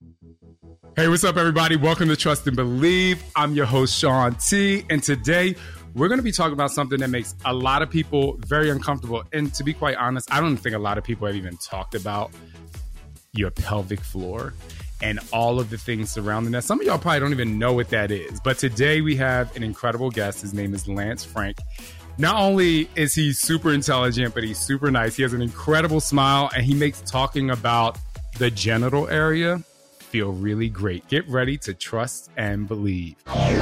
Hey, what's up, everybody? Welcome to Trust and Believe. I'm your host, Sean T. And today, we're going to be talking about something that makes a lot of people very uncomfortable. And to be quite honest, I don't think a lot of people have even talked about your pelvic floor and all of the things surrounding that. Some of y'all probably don't even know what that is. But today, we have an incredible guest. His name is Lance Frank. Not only is he super intelligent, but he's super nice. He has an incredible smile, and he makes talking about the genital area feel really great. Get ready to trust and believe. Somebody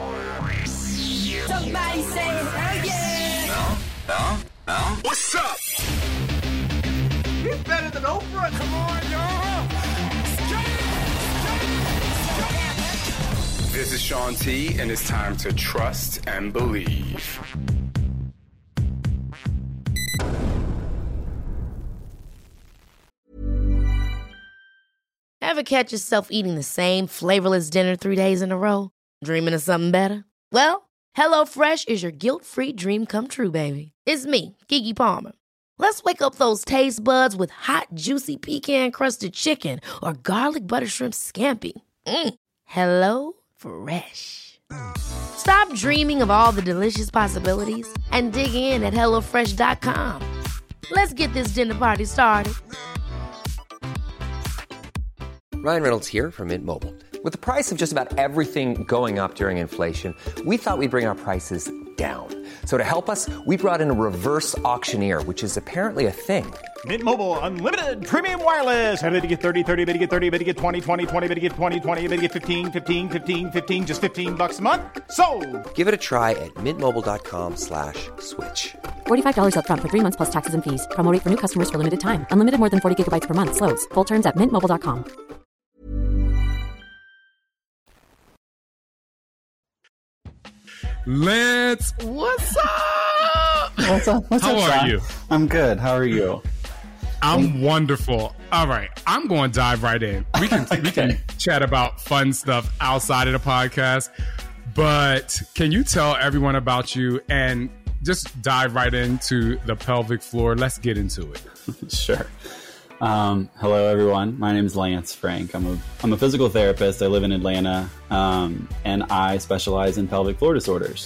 say, oh yeah! What's up? He's better than Oprah. Come on, y'all. This is Sean T, and it's time to trust and believe. Ever catch yourself eating the same flavorless dinner 3 days in a row? Dreaming of something better? Well, HelloFresh is your guilt-free dream come true, baby. It's me, Keke Palmer. Let's wake up those taste buds with hot, juicy pecan-crusted chicken or garlic butter shrimp scampi. Hello Fresh. Stop dreaming of all the delicious possibilities and dig in at HelloFresh.com. Let's get this dinner party started. Ryan Reynolds here from Mint Mobile. With the price of just about everything going up during inflation, we thought we'd bring our prices down. So to help us, we brought in a reverse auctioneer, which is apparently a thing. Mint Mobile Unlimited Premium Wireless. How to get 30, 30, bit to get 30, bit to get 20, 20, 20, bit to get 20, 20, bit to get 15, 15, 15, 15, just $15 a month? Sold! Give it a try at mintmobile.com/switch. $45 up front for 3 months plus taxes and fees. Promo rate for new customers for limited time. Unlimited more than 40 gigabytes per month. Slows full terms at mintmobile.com. Lance, what's up? What's up? How are you? I'm good. How are you? I'm wonderful. All right, I'm going to dive right in. We can chat about fun stuff outside of the podcast, but can you tell everyone about you and just dive right into the pelvic floor? Let's get into it. Sure. Hello, everyone. My name is Lance Frank. I'm a physical therapist. I live in Atlanta, and I specialize in pelvic floor disorders.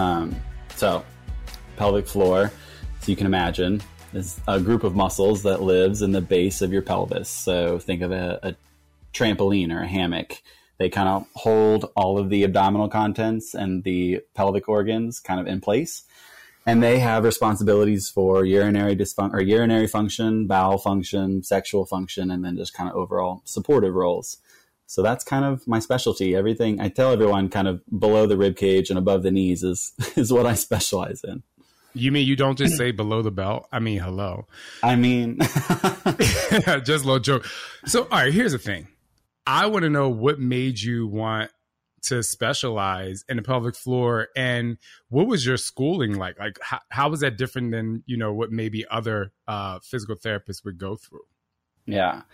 So, pelvic floor, as you can imagine, is a group of muscles that lives in the base of your pelvis. So think of a trampoline or a hammock. They kind of hold all of the abdominal contents and the pelvic organs kind of in place. And they have responsibilities for urinary function, bowel function, sexual function, and then just kind of overall supportive roles. So that's kind of my specialty. Everything I tell everyone kind of below the rib cage and above the knees is what I specialize in. You mean you don't just say below the belt? I mean, hello. I mean, just a little joke. So, all right, here's the thing. I want to know what made you want to specialize in the pelvic floor, and what was your schooling like? Like, how was that different than, what maybe other physical therapists would go through? Yeah.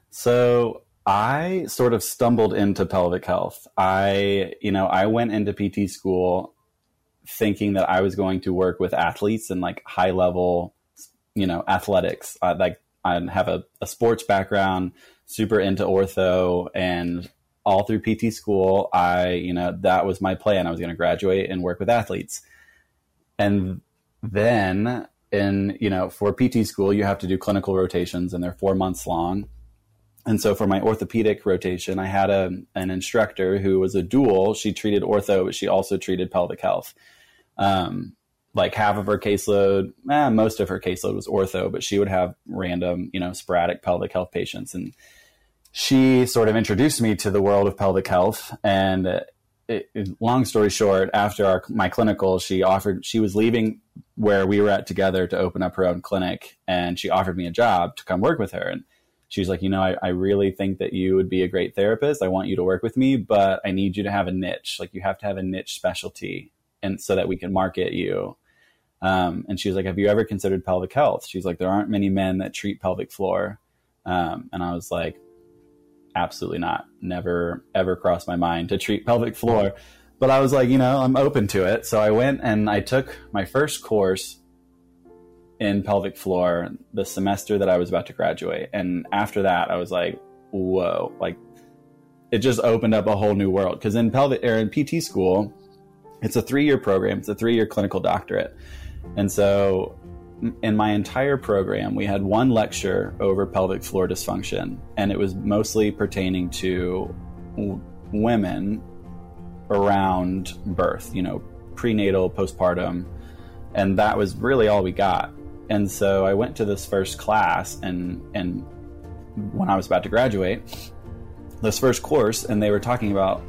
So I sort of stumbled into pelvic health. I went into PT school thinking that I was going to work with athletes and like high level, athletics. I have a sports background, super into ortho, and all through PT school, that was my plan. I was going to graduate and work with athletes. And then for PT school, you have to do clinical rotations, and they're 4 months long. And so for my orthopedic rotation, I had an instructor who was a dual. She treated ortho, but she also treated pelvic health. Like half of her caseload, most of her caseload was ortho, but she would have random, sporadic pelvic health patients. And she sort of introduced me to the world of pelvic health. And long story short, after my clinical, she was leaving where we were at together to open up her own clinic. And she offered me a job to come work with her. And she was like, I really think that you would be a great therapist. I want you to work with me, but I need you to have a niche. Like, you have to have a niche specialty, and so that we can market you. And she was like, have you ever considered pelvic health? She's like, there aren't many men that treat pelvic floor. And I was like, absolutely not. Never, ever crossed my mind to treat pelvic floor. But I was like, I'm open to it. So I went and I took my first course in pelvic floor the semester that I was about to graduate. And after that, I was like, whoa, like it just opened up a whole new world. Because in PT school, it's a 3-year program. It's a 3-year clinical doctorate. And so in my entire program, we had one lecture over pelvic floor dysfunction, and it was mostly pertaining to women around birth, prenatal, postpartum, and that was really all we got. And so I went to this first class, and when I was about to graduate, this first course, and they were talking about,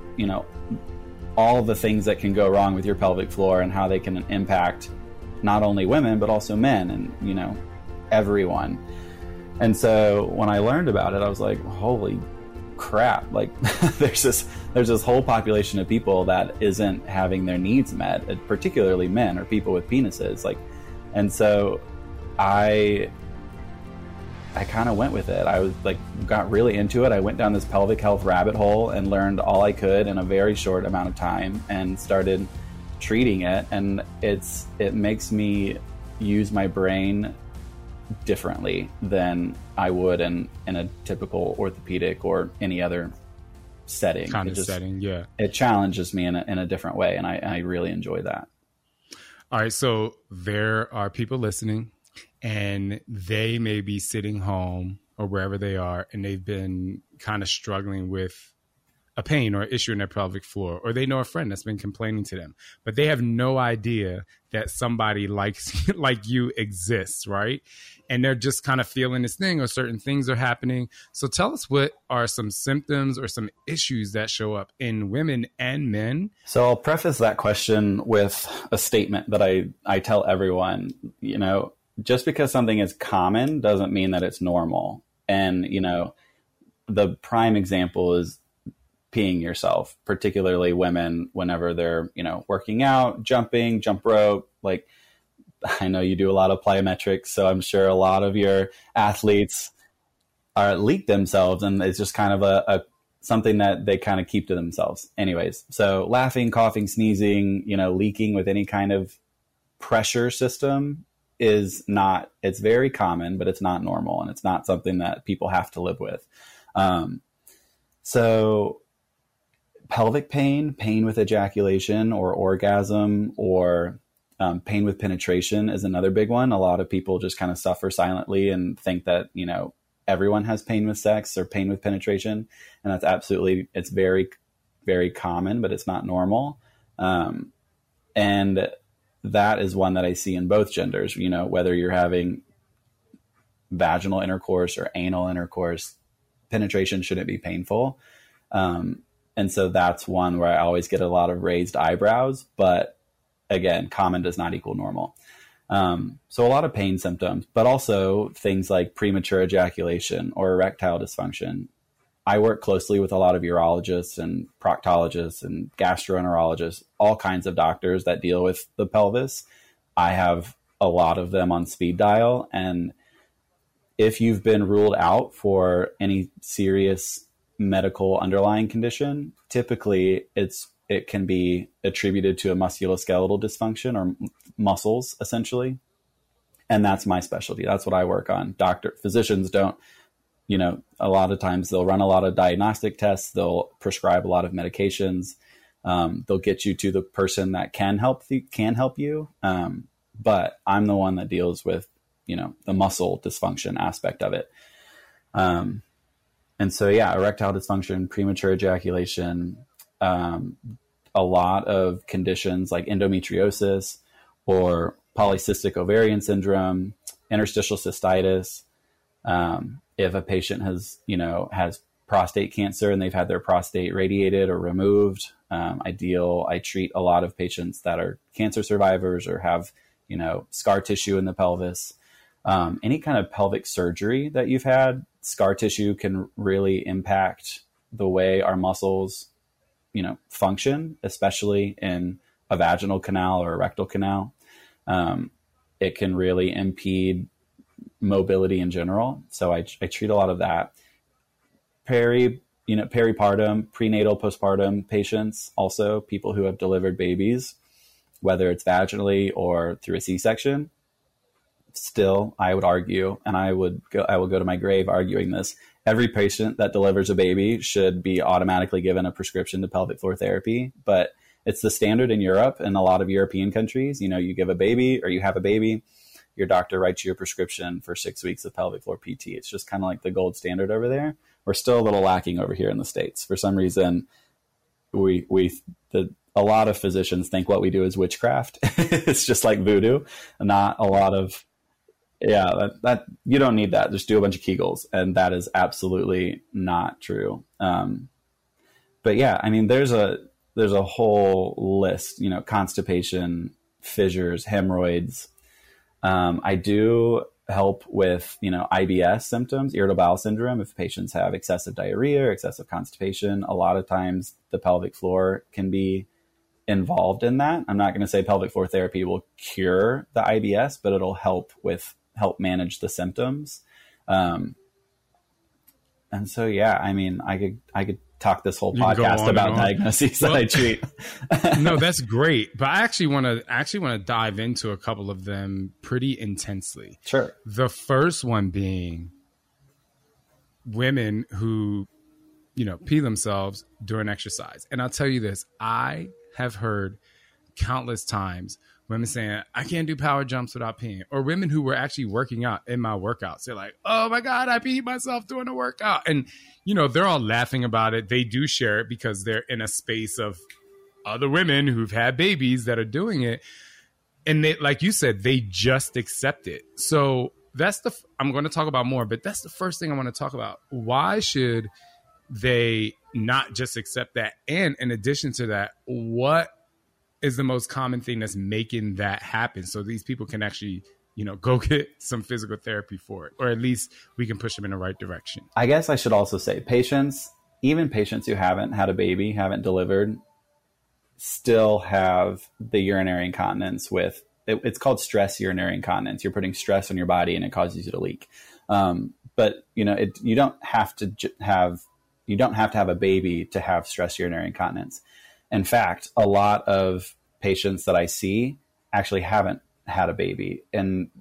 all the things that can go wrong with your pelvic floor and how they can impact not only women, but also men and, everyone. And so when I learned about it, I was like, holy crap. Like there's this whole population of people that isn't having their needs met, particularly men or people with penises. And so I kind of went with it. I was got really into it. I went down this pelvic health rabbit hole and learned all I could in a very short amount of time and started treating it. And it makes me use my brain differently than I would in a typical orthopedic or any other setting. Yeah. It challenges me in a different way. And I really enjoy that. All right. So there are people listening, and they may be sitting home or wherever they are, and they've been kind of struggling with a pain or issue in their pelvic floor, or they know a friend that's been complaining to them, but they have no idea that somebody like you exists, right? And they're just kind of feeling this thing, or certain things are happening. So tell us, what are some symptoms or some issues that show up in women and men? So I'll preface that question with a statement that I tell everyone, just because something is common doesn't mean that it's normal. And, the prime example is peeing yourself, particularly women, whenever they're, working out, jumping, jump rope. I know you do a lot of plyometrics, so I'm sure a lot of your athletes leak themselves, and it's just kind of a something that they kind of keep to themselves. Anyways, so laughing, coughing, sneezing, leaking with any kind of pressure system it's very common, but it's not normal, and it's not something that people have to live with. So pelvic pain with ejaculation or orgasm, or pain with penetration is another big one. A lot of people just kind of suffer silently and think that, everyone has pain with sex or pain with penetration. And that's it's very, very common, but it's not normal. And that is one that I see in both genders, whether you're having vaginal intercourse or anal intercourse, penetration shouldn't be painful. And so that's one where I always get a lot of raised eyebrows, but again, common does not equal normal. So a lot of pain symptoms, but also things like premature ejaculation or erectile dysfunction. I work closely with a lot of urologists and proctologists and gastroenterologists, all kinds of doctors that deal with the pelvis. I have a lot of them on speed dial. And if you've been ruled out for any serious medical underlying condition, typically it can be attributed to a musculoskeletal dysfunction or muscles, essentially. And that's my specialty. That's what I work on. Physicians don't, a lot of times they'll run a lot of diagnostic tests. They'll prescribe a lot of medications. They'll get you to the person that can help you. But I'm the one that deals with, the muscle dysfunction aspect of it. And so, erectile dysfunction, premature ejaculation, a lot of conditions like endometriosis or polycystic ovarian syndrome, interstitial cystitis. If a patient has prostate cancer and they've had their prostate radiated or removed, I treat a lot of patients that are cancer survivors or have, scar tissue in the pelvis. Any kind of pelvic surgery that you've had, scar tissue can really impact the way our muscles, function, especially in a vaginal canal or a rectal canal. It can really impede mobility in general. So I treat a lot of that. Peripartum, prenatal, postpartum patients, also people who have delivered babies, whether it's vaginally or through a C-section. Still, I would argue, and I will go to my grave arguing this, every patient that delivers a baby should be automatically given a prescription to pelvic floor therapy, but it's the standard in Europe and a lot of European countries. You give a baby or you have a baby, your doctor writes you a prescription for 6 weeks of pelvic floor PT. It's just kind of like the gold standard over there. We're still a little lacking over here in the States. For some reason, a lot of physicians think what we do is witchcraft. It's just like voodoo, not a lot of, that you don't need that. Just do a bunch of Kegels. And that is absolutely not true. But yeah, I mean, there's a whole list, constipation, fissures, hemorrhoids. I do help with, IBS symptoms, irritable bowel syndrome. If patients have excessive diarrhea or excessive constipation, a lot of times the pelvic floor can be involved in that. I'm not going to say pelvic floor therapy will cure the IBS, but it'll help manage the symptoms. And so, yeah, I mean, I could talk this whole podcast about diagnoses that I treat. No, that's great. But I actually want to dive into a couple of them pretty intensely. Sure. The first one being women who, pee themselves during exercise. And I'll tell you this, I have heard countless times women saying, I can't do power jumps without peeing. Or women who were actually working out in my workouts. They're like, oh my God, I peed myself during a workout. And, they're all laughing about it. They do share it because they're in a space of other women who've had babies that are doing it. And they, like you said, they just accept it. So I'm going to talk about more, but that's the first thing I want to talk about. Why should they not just accept that? And in addition to that, what is the most common thing that's making that happen so these people can actually, go get some physical therapy for it, or at least we can push them in the right direction? I guess I should also say even patients who haven't had a baby, haven't delivered, still have the urinary incontinence it's called stress urinary incontinence. You're putting stress on your body and it causes you to leak. But you don't have to have a baby to have stress urinary incontinence. In fact, a lot of patients that I see actually haven't had a baby, and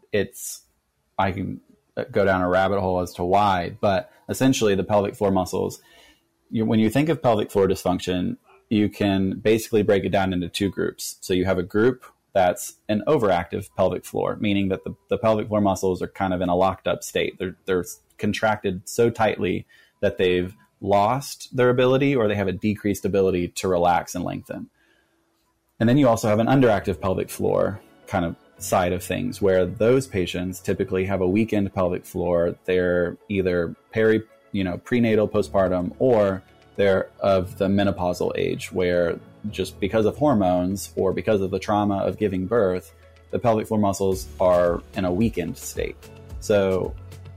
I can go down a rabbit hole as to why, but essentially the pelvic floor muscles, when you think of pelvic floor dysfunction, you can basically break it down into two groups. So you have a group that's an overactive pelvic floor, meaning that the pelvic floor muscles are kind of in a locked up state. They're contracted so tightly that they've lost their ability, or they have a decreased ability to relax and lengthen. And then you also have an underactive pelvic floor kind of side of things, where those patients typically have a weakened pelvic floor. They're either prenatal, postpartum, or they're of the menopausal age, where just because of hormones or because of the trauma of giving birth, the pelvic floor muscles are in a weakened state. So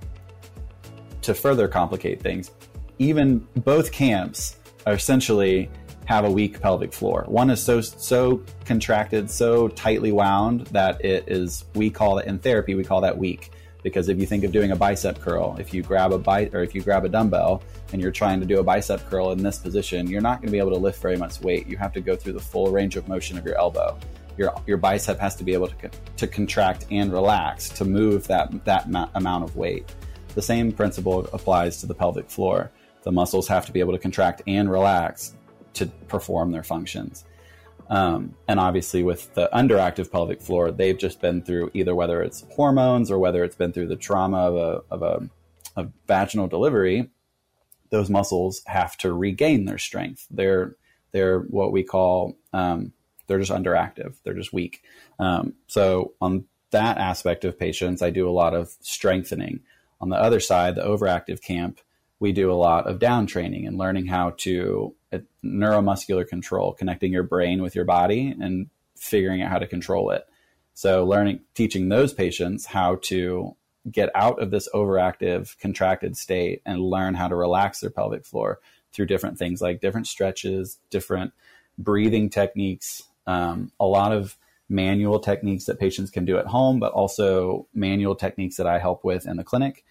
to further complicate things, even both camps are essentially have a weak pelvic floor. One is so contracted, so tightly wound that in therapy, we call that weak. Because if you think of doing a bicep curl, if you grab a dumbbell and you're trying to do a bicep curl in this position, you're not going to be able to lift very much weight. You have to go through the full range of motion of your elbow. Your bicep has to be able to contract and relax to move that amount of weight. The same principle applies to the pelvic floor. The muscles have to be able to contract and relax to perform their functions. And obviously with the underactive pelvic floor, they've just been through either whether it's hormones or whether it's been through the trauma of a vaginal delivery. Those muscles have to regain their strength. They're what we call, they're just underactive. They're just weak. So on that aspect of patients, I do a lot of strengthening. On the other side, the overactive camp, we do a lot of down training and learning how to neuromuscular control, connecting your brain with your body and figuring out how to control it. So teaching those patients how to get out of this overactive, contracted state and learn how to relax their pelvic floor through different things like different stretches, different breathing techniques, a lot of manual techniques that patients can do at home, but also manual techniques that I help with in the clinic.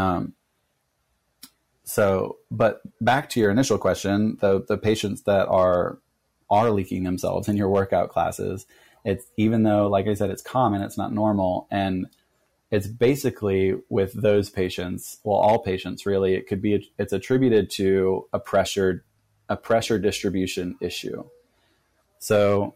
But back to your initial question, the patients that are leaking themselves in your workout classes, it's, even though, like I said, it's common, it's not normal. And it's basically with those patients, well, all patients really, it's attributed to a pressure distribution issue. So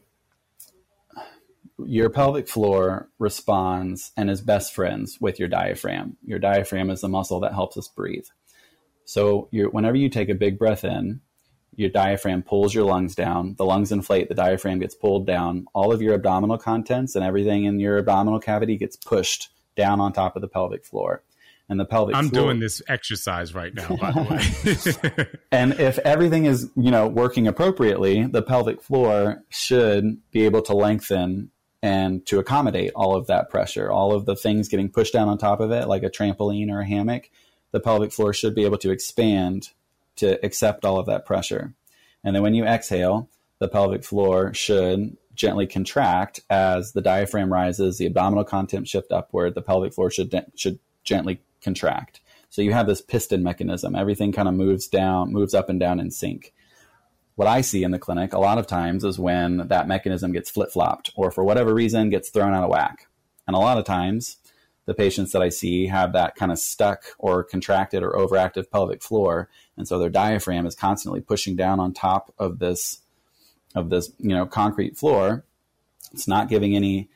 your pelvic floor responds and is best friends with your diaphragm. Your diaphragm is the muscle that helps us breathe. So whenever you take a big breath in, your diaphragm pulls your lungs down. The lungs inflate, the diaphragm gets pulled down. All of your abdominal contents and everything in your abdominal cavity gets pushed down on top of the pelvic floor. And the pelvic floor... I'm doing this exercise right now, by the way. And if everything is, working appropriately, the pelvic floor should be able to lengthen and to accommodate all of that pressure, all of the things getting pushed down on top of it, like a trampoline or a hammock. The pelvic floor should be able to expand to accept all of that pressure. And then when you exhale, the pelvic floor should gently contract as the diaphragm rises, the abdominal contents shift upward, the pelvic floor should gently contract. So you have this piston mechanism. Everything kind of moves up and down in sync. What I see in the clinic a lot of times is when that mechanism gets flip-flopped or for whatever reason gets thrown out of whack. And a lot of times the patients that I see have that kind of stuck or contracted or overactive pelvic floor. And so their diaphragm is constantly pushing down on top of this concrete floor. It's not giving any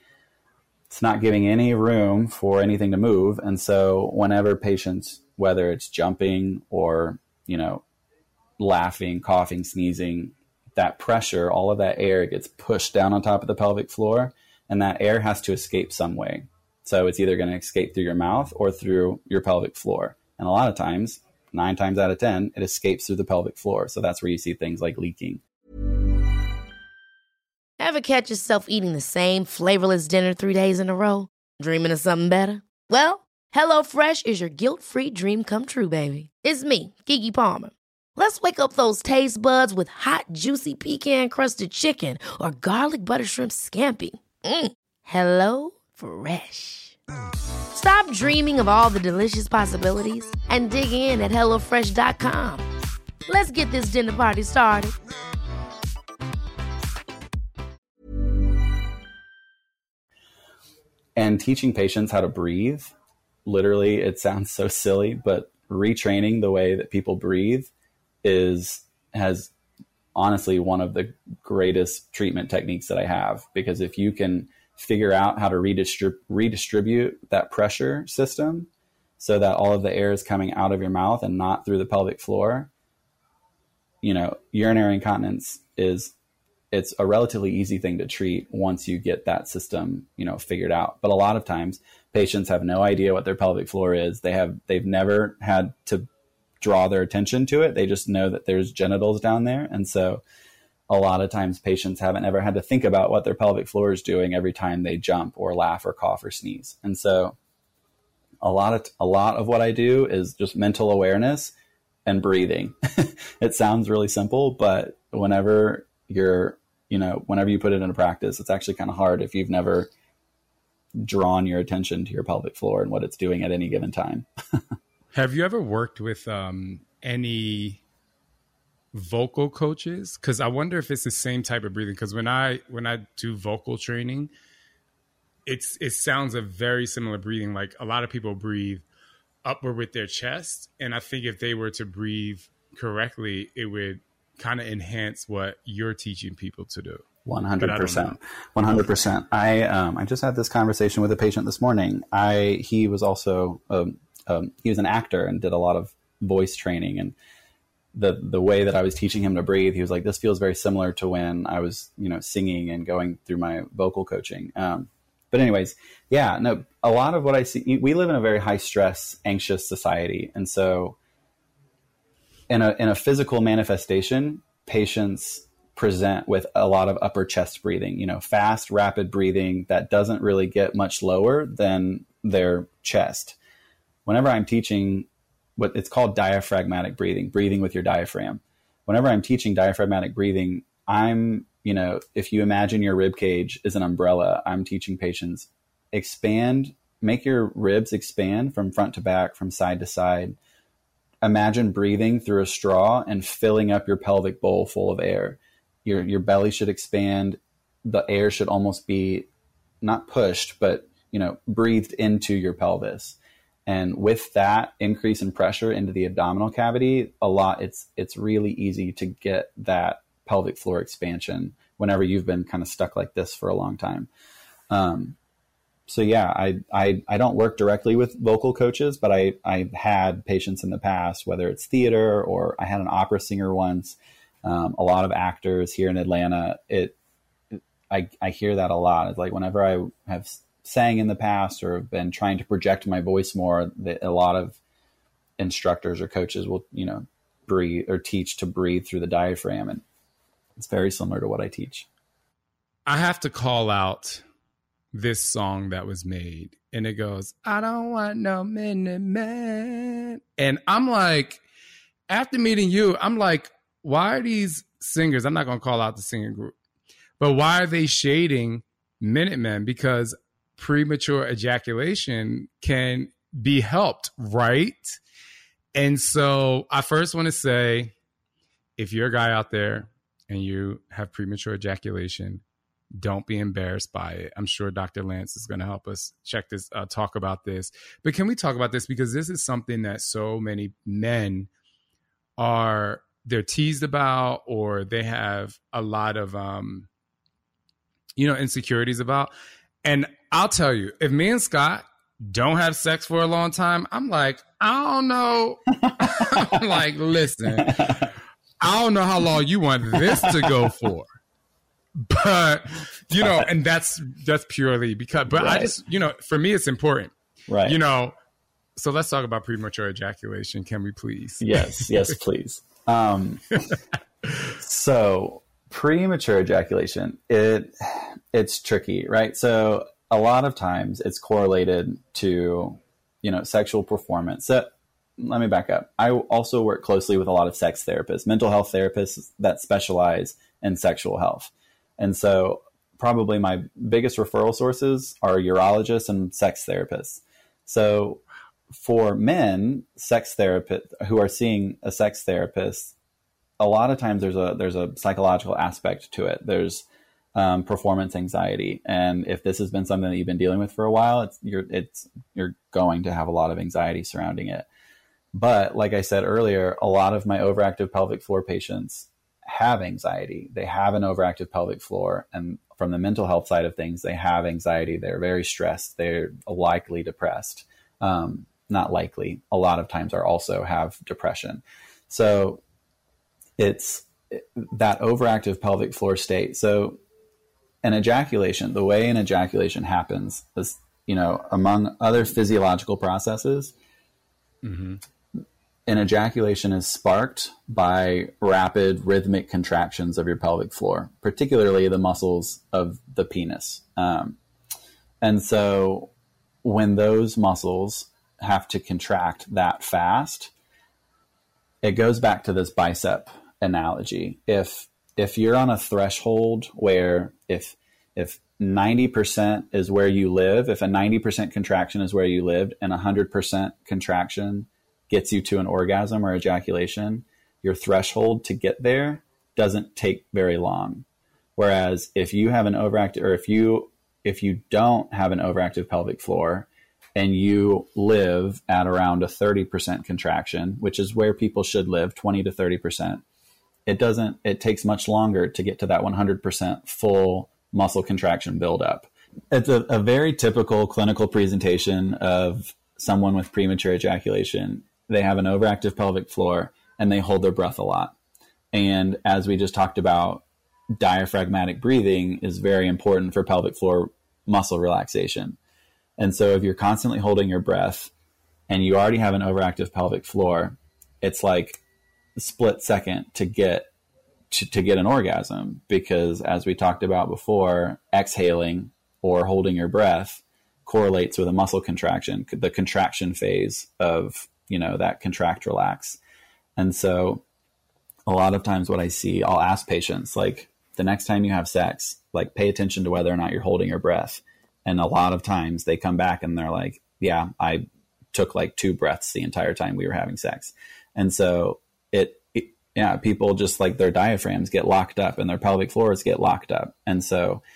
room for anything to move. And so whenever patients, whether it's jumping or, laughing, coughing, sneezing, that pressure, all of that air gets pushed down on top of the pelvic floor, and that air has to escape some way. So it's either going to escape through your mouth or through your pelvic floor. And a lot of times, 9 times out of 10, it escapes through the pelvic floor. So that's where you see things like leaking. Ever catch yourself eating the same flavorless dinner 3 days in a row? Dreaming of something better? Well, HelloFresh is your guilt-free dream come true, baby. It's me, Keke Palmer. Let's wake up those taste buds with hot, juicy pecan-crusted chicken or garlic butter shrimp scampi. Hello Fresh. Stop dreaming of all the delicious possibilities and dig in at HelloFresh.com. Let's get this dinner party started. And teaching patients how to breathe, literally, it sounds so silly, but retraining the way that people breathe has honestly one of the greatest treatment techniques that I have. Because if you can figure out how to redistribute that pressure system so that all of the air is coming out of your mouth and not through the pelvic floor, urinary incontinence it's a relatively easy thing to treat once you get that system, figured out. But a lot of times patients have no idea what their pelvic floor is. They've never had to draw their attention to it. They just know that there's genitals down there. And so a lot of times patients haven't ever had to think about what their pelvic floor is doing every time they jump or laugh or cough or sneeze. And so a lot of what I do is just mental awareness and breathing. It sounds really simple, but whenever you put it into practice, it's actually kind of hard if you've never drawn your attention to your pelvic floor and what it's doing at any given time. Have you ever worked with any vocal coaches? Because I wonder if it's the same type of breathing. Because when I do vocal training, it sounds a very similar breathing. Like a lot of people breathe upward with their chest, and I think if they were to breathe correctly, it would kind of enhance what you're teaching people to do. 100%. 100%. I just had this conversation with a patient this morning. He was also he was an actor and did a lot of voice training, and the way that I was teaching him to breathe, he was like, this feels very similar to when I was, singing and going through my vocal coaching. But anyways, a lot of what I see, we live in a very high stress, anxious society. And so in a physical manifestation, patients present with a lot of upper chest breathing, fast, rapid breathing that doesn't really get much lower than their chest. Whenever I'm teaching what it's called diaphragmatic breathing with your diaphragm. Whenever I'm teaching diaphragmatic breathing, if you imagine your rib cage is an umbrella, I'm teaching patients make your ribs expand from front to back, from side to side. Imagine breathing through a straw and filling up your pelvic bowl full of air. Your belly should expand. The air should almost be not pushed, but breathed into your pelvis. And with that increase in pressure into the abdominal cavity, it's really easy to get that pelvic floor expansion whenever you've been kind of stuck like this for a long time. So yeah, I don't work directly with vocal coaches, but I've had patients in the past, whether it's theater or I had an opera singer once, a lot of actors here in Atlanta. I hear that a lot. It's like whenever I have sang in the past or have been trying to project my voice more, a lot of instructors or coaches will, breathe or teach to breathe through the diaphragm. And it's very similar to what I teach. I have to call out this song that was made, and it goes, I don't want no minute man. And I'm like, after meeting you, I'm like, why are these singers, I'm not going to call out the singing group, but why are they shading Minutemen? Because premature ejaculation can be helped, right? And so I first want to say, if you're a guy out there and you have premature ejaculation, don't be embarrassed by it. I'm sure Dr. Lance is going to help us talk about this. But can we talk about this? Because this is something that so many men they're teased about, or they have a lot of, insecurities about. And I'll tell you, if me and Scott don't have sex for a long time, I'm like, I don't know. I'm like, listen, I don't know how long you want this to go for. But, and that's purely because, but right. I just, for me, it's important. Right. So let's talk about premature ejaculation. Can we please? Yes, please. So premature ejaculation, it's tricky, right? So a lot of times it's correlated to, sexual performance. So let me back up. I also work closely with a lot of sex therapists, mental health therapists that specialize in sexual health. And so probably my biggest referral sources are urologists and sex therapists. So for men, sex therapists who are seeing a sex therapist, a lot of times there's a psychological aspect to it. There's performance anxiety. And if this has been something that you've been dealing with for a while, you're going to have a lot of anxiety surrounding it. But like I said earlier, a lot of my overactive pelvic floor patients have anxiety. They have an overactive pelvic floor. And from the mental health side of things, they have anxiety. They're very stressed. They're likely depressed. Not likely. A lot of times are also have depression. So it's that overactive pelvic floor state. So an ejaculation, the way an ejaculation happens is, among other physiological processes, mm-hmm. An ejaculation is sparked by rapid rhythmic contractions of your pelvic floor, particularly the muscles of the penis. And so when those muscles have to contract that fast, it goes back to this bicep analogy. If you're on a threshold where if 90% is where you live, if a 90% contraction is where you lived and 100% contraction gets you to an orgasm or ejaculation, your threshold to get there doesn't take very long. Whereas if you have an overactive, or if you don't have an overactive pelvic floor and you live at around a 30% contraction, which is where people should live, 20 to 30%, it takes much longer to get to that 100% full muscle contraction buildup. It's a very typical clinical presentation of someone with premature ejaculation. They have an overactive pelvic floor and they hold their breath a lot. And as we just talked about, diaphragmatic breathing is very important for pelvic floor muscle relaxation. And so if you're constantly holding your breath and you already have an overactive pelvic floor, it's like a split second to get an orgasm, because as we talked about before, exhaling or holding your breath correlates with a muscle contraction, the contraction phase of, that contract relax. And so a lot of times what I see, I'll ask patients, like, the next time you have sex, like, pay attention to whether or not you're holding your breath. And a lot of times they come back and they're like, yeah, I took like 2 breaths the entire time we were having sex. And so people just, like, their diaphragms get locked up and their pelvic floors get locked up. And so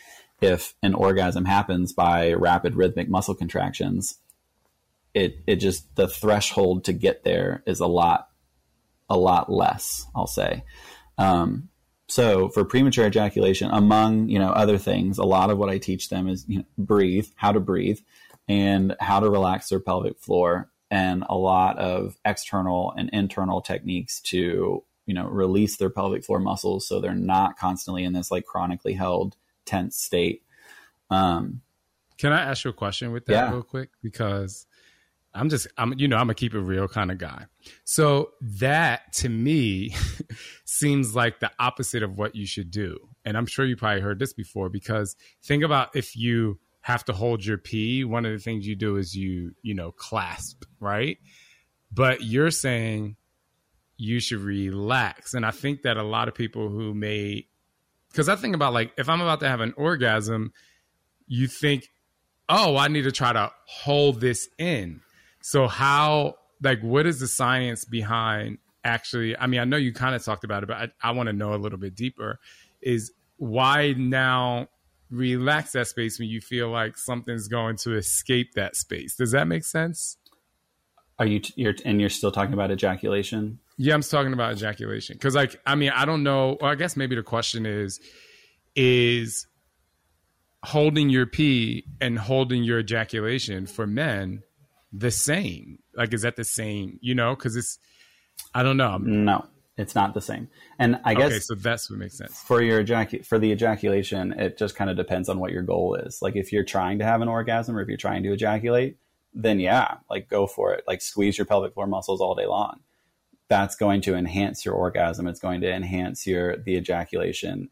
if an orgasm happens by rapid rhythmic muscle contractions, it just, the threshold to get there is a lot less, I'll say. So for premature ejaculation, among, other things, a lot of what I teach them is, breathe, how to breathe, and how to relax their pelvic floor, and a lot of external and internal techniques to, release their pelvic floor muscles so they're not constantly in this like chronically held tense state. Can I ask you a question with that real quick? Because I'm a keep it real kind of guy. So that to me seems like the opposite of what you should do. And I'm sure you probably heard this before, because think about if you have to hold your pee, one of the things you do is you clasp, right? But you're saying you should relax. And I think that a lot of people because I think about like, if I'm about to have an orgasm, you think, oh, I need to try to hold this in. So how, like, what is the science behind actually, I mean, I know you kind of talked about it, but I want to know a little bit deeper, is why now relax that space when you feel like something's going to escape that space? Does that make sense? You're still talking about ejaculation? Yeah, I'm talking about ejaculation. Because, like, I mean, I don't know. Well, I guess maybe the question is holding your pee and holding your ejaculation for men the same? Like, is that the same? Because I don't know. No, it's not the same. And I guess, okay, so that's what makes sense. For the ejaculation, it just kind of depends on what your goal is. Like, if you're trying to have an orgasm or if you're trying to ejaculate, then yeah, like, go for it. Like, squeeze your pelvic floor muscles all day long. That's going to enhance your orgasm. It's going to enhance the ejaculation.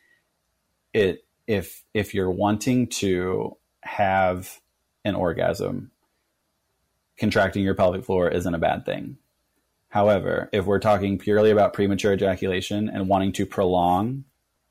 If you're wanting to have an orgasm, contracting your pelvic floor isn't a bad thing. However, if we're talking purely about premature ejaculation and wanting to prolong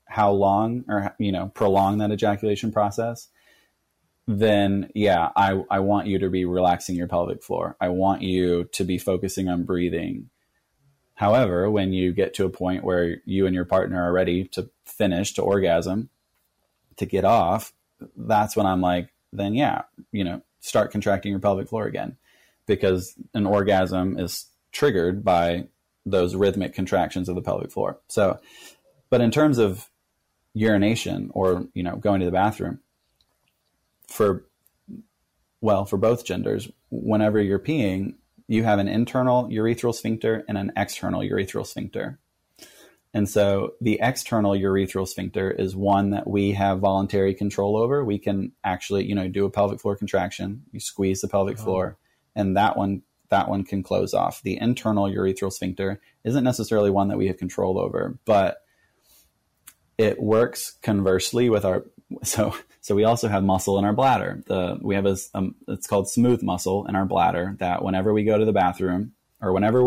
that ejaculation process, then yeah, I want you to be relaxing your pelvic floor. I want you to be focusing on breathing. However, when you get to a point where you and your partner are ready to finish, to orgasm, to get off, that's when I'm like, then yeah, start contracting your pelvic floor again, because an orgasm is triggered by those rhythmic contractions of the pelvic floor. So, but in terms of urination or, going to the bathroom, for both genders, whenever you're peeing, you have an internal urethral sphincter and an external urethral sphincter. And so the external urethral sphincter is one that we have voluntary control over. We can actually, do a pelvic floor contraction. You squeeze the pelvic floor, and that one can close off. The internal urethral sphincter isn't necessarily one that we have control over, but it works conversely with our, so we also have muscle in our bladder. We have it's called smooth muscle in our bladder, that whenever we go to the bathroom, or whenever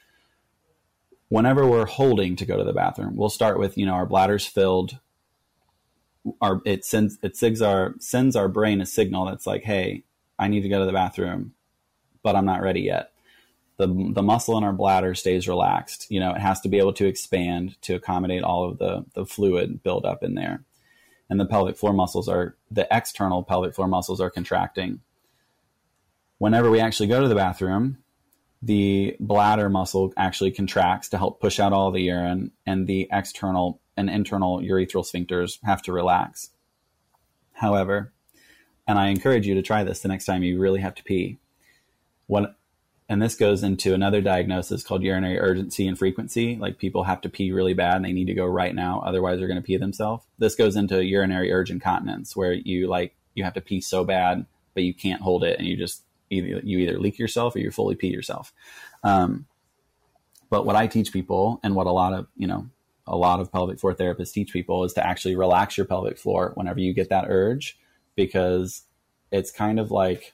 we're holding to go to the bathroom, we'll start with, our bladder's filled. It sends our brain a signal that's like, hey, I need to go to the bathroom, but I'm not ready yet. The muscle in our bladder stays relaxed. It has to be able to expand to accommodate all of the fluid buildup in there. And the external pelvic floor muscles are contracting. Whenever we actually go to the bathroom, the bladder muscle actually contracts to help push out all the urine, and the external and internal urethral sphincters have to relax. However, and I encourage you to try this the next time you really have to pee, and this goes into another diagnosis called urinary urgency and frequency. Like, people have to pee really bad and they need to go right now, otherwise they're going to pee themselves. This goes into urinary urge incontinence, where you have to pee so bad, but you can't hold it, and you either leak yourself or you fully pee yourself. But what I teach people, and what a lot of pelvic floor therapists teach people, is to actually relax your pelvic floor whenever you get that urge, because it's kind of like,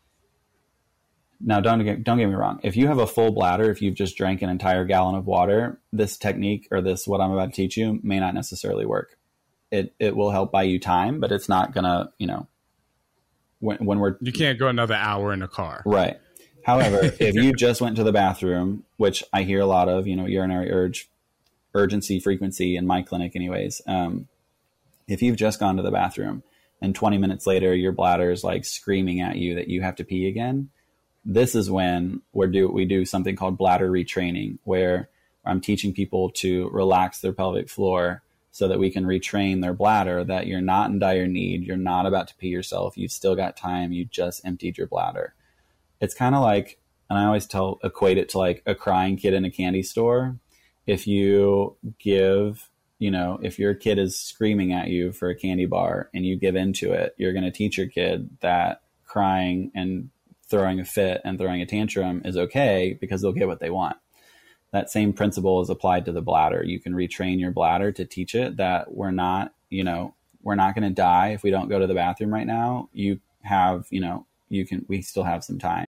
now don't get me wrong. If you have a full bladder, if you've just drank an entire gallon of water, this technique, or what I'm about to teach you, may not necessarily work. It will help buy you time, but it's not gonna, you can't go another hour in a car. Right. However, if you just went to the bathroom, which I hear a lot of, urinary urgency, frequency in my clinic anyways. If you've just gone to the bathroom and 20 minutes later, your bladder is like screaming at you that you have to pee again, this is when we do something called bladder retraining, where I'm teaching people to relax their pelvic floor so that we can retrain their bladder, that you're not in dire need. You're not about to pee yourself. You've still got time. You just emptied your bladder. It's kind of like, and I always equate it to like a crying kid in a candy store. If you give, if your kid is screaming at you for a candy bar and you give into it, you're going to teach your kid that crying and throwing a fit and throwing a tantrum is okay because they'll get what they want. That same principle is applied to the bladder. You can retrain your bladder to teach it that we're not going to die if we don't go to the bathroom right now. We still have some time.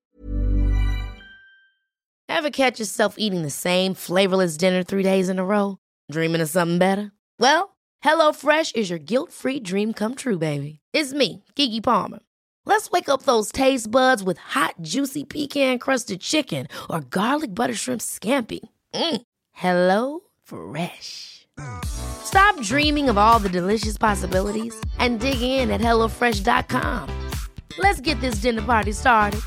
Ever catch yourself eating the same flavorless dinner 3 days in a row? Dreaming of something better? Well, HelloFresh is your guilt-free dream come true, baby. It's me, Keke Palmer. Let's wake up those taste buds with hot, juicy pecan-crusted chicken or garlic butter shrimp scampi. Hello Fresh. Stop dreaming of all the delicious possibilities and dig in at HelloFresh.com. Let's get this dinner party started.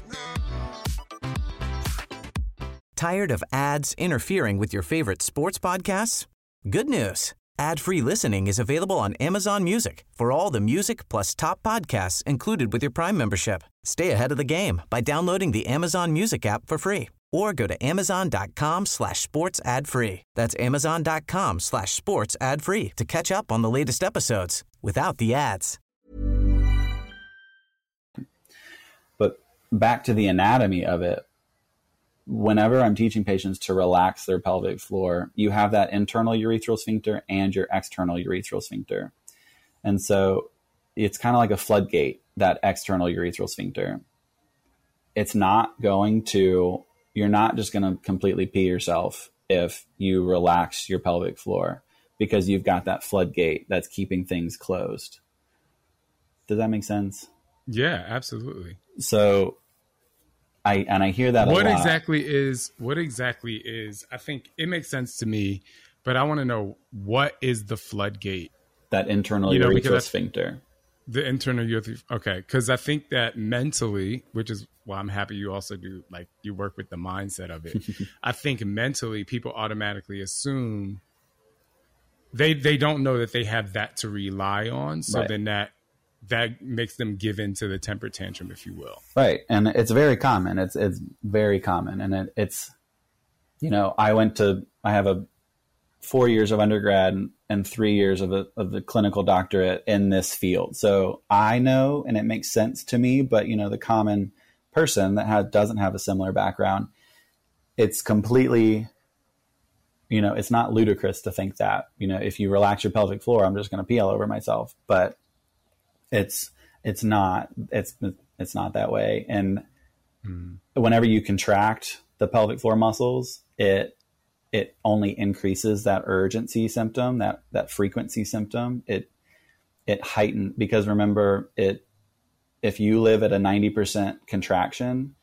Tired of ads interfering with your favorite sports podcasts? Good news. Ad-free listening is available on Amazon Music for all the music plus top podcasts included with your Prime membership. Stay ahead of the game by downloading the Amazon Music app for free or go to amazon.com/sports ad free. That's amazon.com/sports ad free to catch up on the latest episodes without the ads. But back to the anatomy of it. Whenever I'm teaching patients to relax their pelvic floor, you have that internal urethral sphincter and your external urethral sphincter. And so it's kind of like a floodgate, that external urethral sphincter. You're not just going to completely pee yourself if you relax your pelvic floor, because you've got that floodgate that's keeping things closed. Does that make sense? Yeah, absolutely. So I hear that a lot. What exactly is, I think it makes sense to me, but I want to know, what is the floodgate? That internal urethral sphincter. The internal urethral. Okay. Because I think that mentally, which is why I'm happy you also do, like, you work with the mindset of it. I think mentally people automatically assume they don't know that they have that to rely on. So then that makes them give in to the temper tantrum, if you will. Right. And it's very common. It's very common. And it's, I have 4 years of undergrad and 3 years of the clinical doctorate in this field. So I know, and it makes sense to me, but the common person that doesn't have a similar background, it's completely, it's not ludicrous to think that, if you relax your pelvic floor, I'm just going to pee all over myself. But it's not that way. And whenever you contract the pelvic floor muscles, it only increases that urgency symptom, that frequency symptom. It heightened, because remember, if you live at a 90% contraction,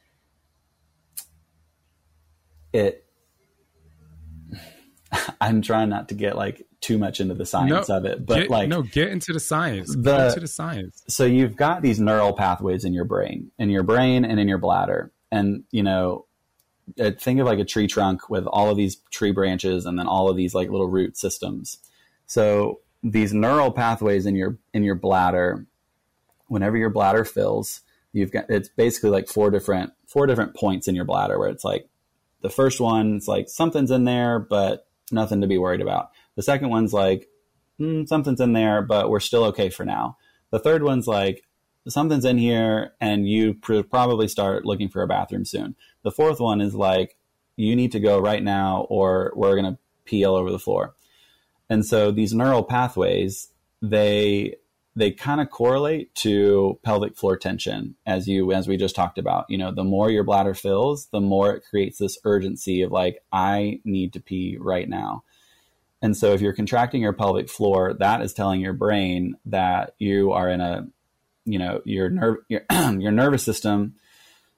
I'm trying not to get like too much into the science of it, but get into the science. Go into the science. So you've got these neural pathways in your brain and in your bladder. And, think of like a tree trunk with all of these tree branches and then all of these like little root systems. So these neural pathways in your bladder, whenever your bladder fills, it's basically like four different points in your bladder, where it's like the first one, it's like something's in there, but nothing to be worried about. The second one's like, something's in there, but we're still okay for now. The third one's like, something's in here and you probably start looking for a bathroom soon. The fourth one is like, you need to go right now or we're going to pee all over the floor. And so these neural pathways, they kind of correlate to pelvic floor tension, as we just talked about. The more your bladder fills, the more it creates this urgency of like, I need to pee right now. And so if you're contracting your pelvic floor, that is telling your brain that you are in your nervous system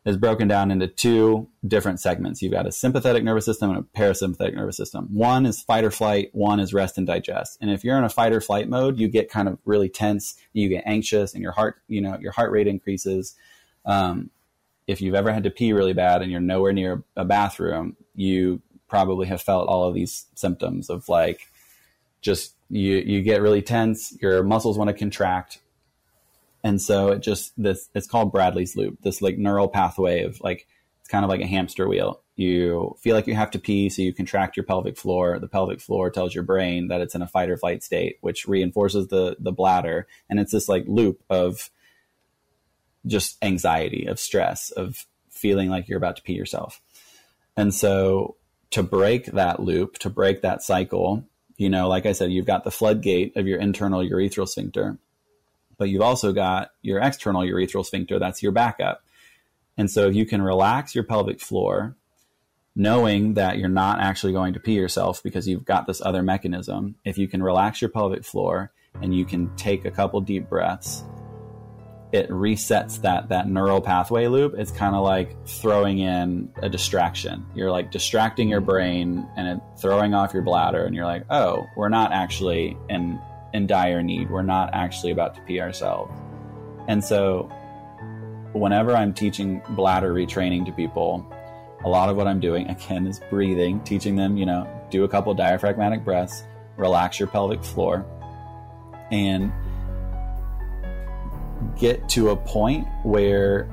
is broken down into two different segments. You've got a sympathetic nervous system and a parasympathetic nervous system. One is fight or flight, one is rest and digest. And if you're in a fight or flight mode, you get kind of really tense, you get anxious, and your heart rate increases. If you've ever had to pee really bad and you're nowhere near a bathroom, you probably have felt all of these symptoms of like, just you get really tense, your muscles want to contract. And so it's called Bradley's loop, this like neural pathway of like, it's kind of like a hamster wheel. You feel like you have to pee, so you contract your pelvic floor. The pelvic floor tells your brain that it's in a fight or flight state, which reinforces the bladder. And it's this like loop of just anxiety, of stress, of feeling like you're about to pee yourself. And so to break that loop, to break that cycle, like I said, you've got the floodgate of your internal urethral sphincter, but you've also got your external urethral sphincter. That's your backup. And so if you can relax your pelvic floor, knowing that you're not actually going to pee yourself because you've got this other mechanism, if you can relax your pelvic floor and you can take a couple deep breaths, it resets that neural pathway loop. It's kind of like throwing in a distraction. You're like distracting your brain and throwing off your bladder, and you're like, oh, we're not actually in dire need. We're not actually about to pee ourselves. And so whenever I'm teaching bladder retraining to people, a lot of what I'm doing, again, is breathing, teaching them, do a couple diaphragmatic breaths, relax your pelvic floor, and get to a point where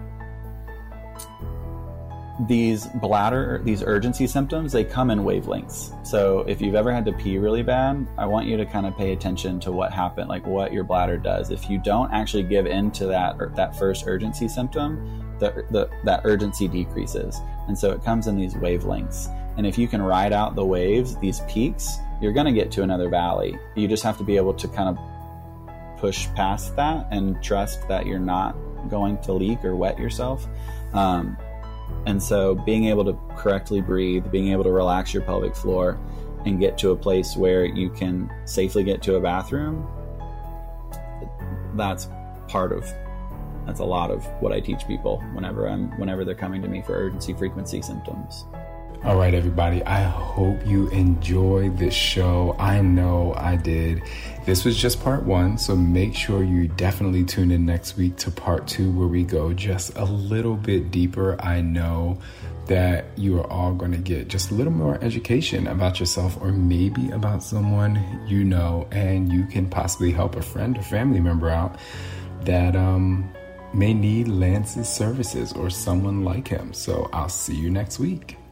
these urgency symptoms, they come in wavelengths. So if you've ever had to pee really bad, I want you to kind of pay attention to what happened, like what your bladder does. If you don't actually give in to that first urgency symptom, that urgency decreases. And so it comes in these wavelengths. And if you can ride out the waves, these peaks, you're going to get to another valley. You just have to be able to kind of push past that and trust that you're not going to leak or wet yourself. And so being able to correctly breathe, being able to relax your pelvic floor and get to a place where you can safely get to a bathroom, that's a lot of what I teach people whenever they're coming to me for urgency frequency symptoms. All right, everybody. I hope you enjoyed this show. I know I did. This was just part one, so make sure you definitely tune in next week to part two, where we go just a little bit deeper. I know that you are all going to get just a little more education about yourself, or maybe about someone you know, and you can possibly help a friend or family member out that may need Lance's services or someone like him. So I'll see you next week.